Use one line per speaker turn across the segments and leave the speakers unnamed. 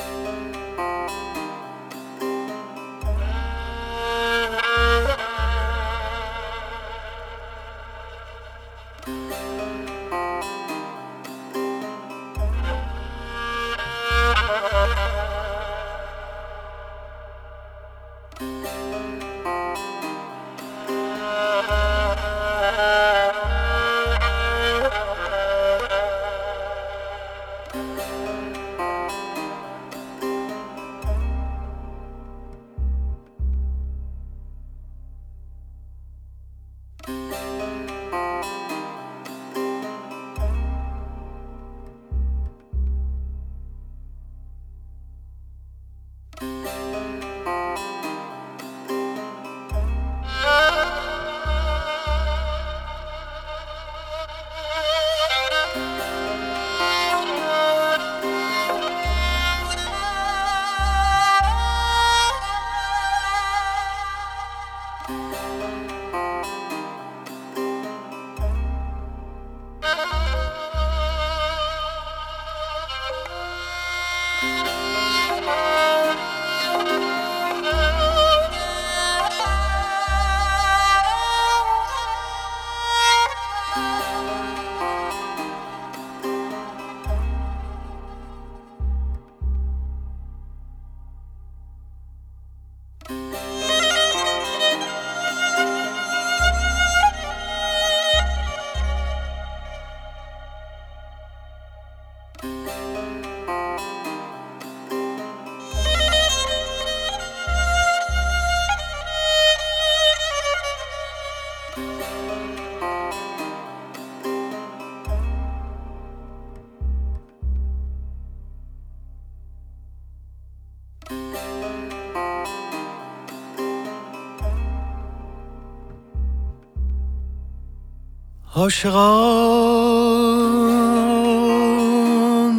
عاشقان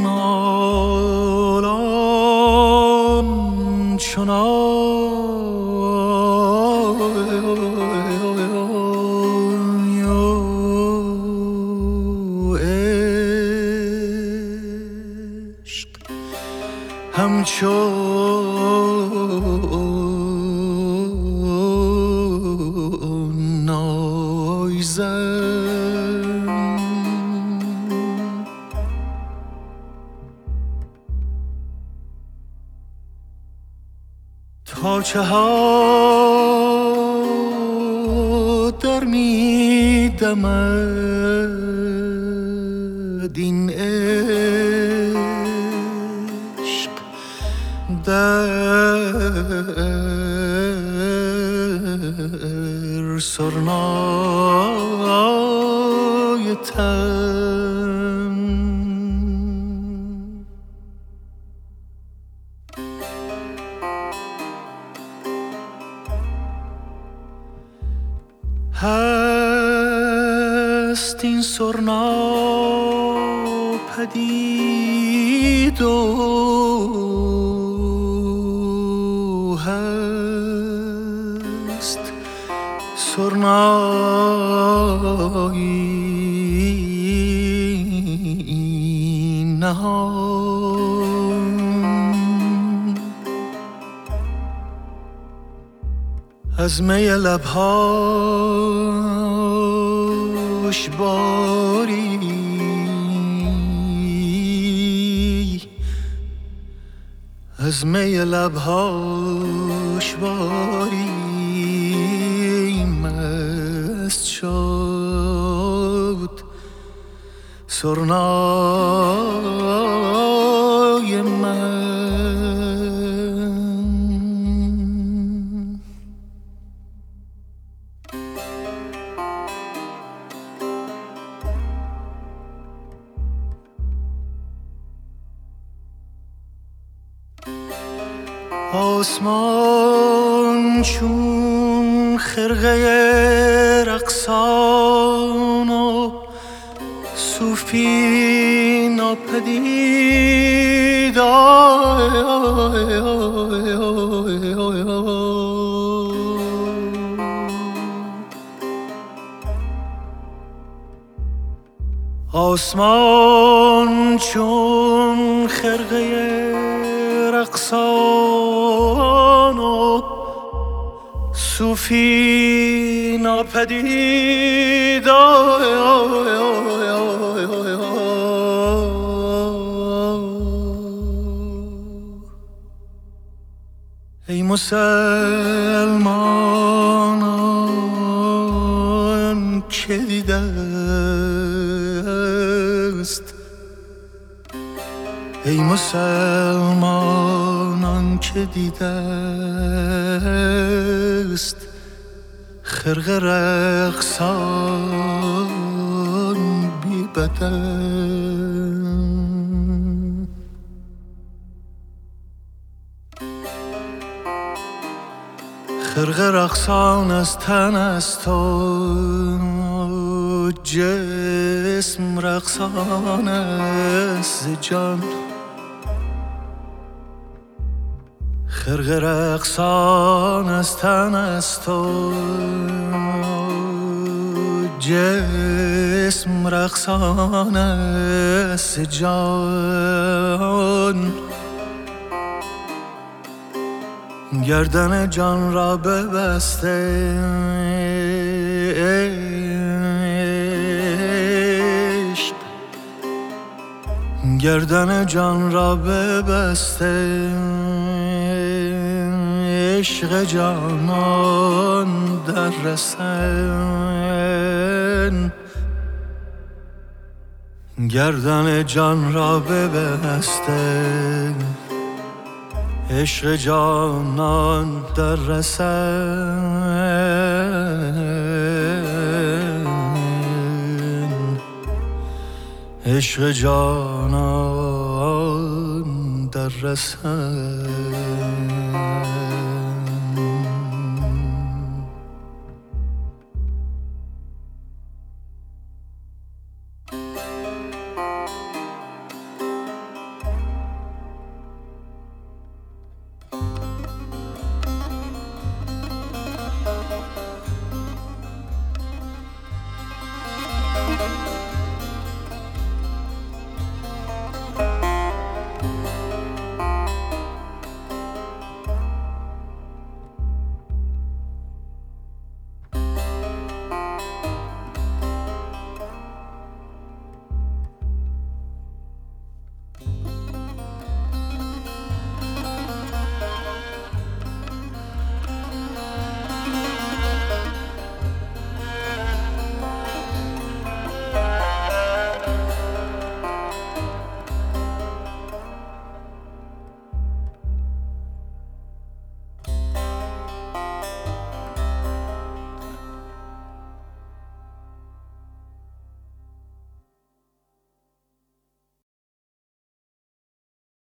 نالان چنان عشق همچون نایزن تا چه ها در می دمد این عشق در سرنای تن. هست این سرنا پدید و هست سرنایی نهان. از می لبهاش باری از می لبهاش باری مست شد سرنای من. آسمان چون خرقه رقصان و صوفی ناپدید آسمان چون خرقه رقصان و صوفی ناپدید ای مسلمانان که دیده است ای مسلمانان که دیده است خرقه رقصان بی بدن خرقه رقصان از تن است و جسم رقصان است ز جان خرقه رقصان از تن است و جسم رقصان است ز جان گردن جان را ببسته عشق گردن جان را ببسته عشق جانان در رسن گردن جان را ببسته عشق جانان در رسن عشق جانان در رسن